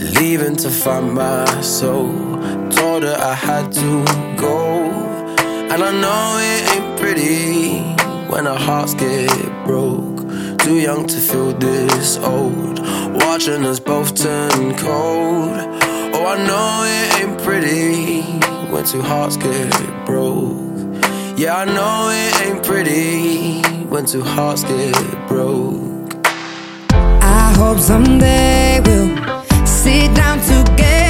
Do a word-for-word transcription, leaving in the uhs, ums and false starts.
leaving to find my soul. Told her I had to go, and I know it ain't pretty when our hearts get broke. Too young to feel this old, watching us both turn cold. Oh, I know it ain't pretty when two hearts get broke. Yeah, I know it ain't pretty when two hearts get broke. I hope someday we'll sit down together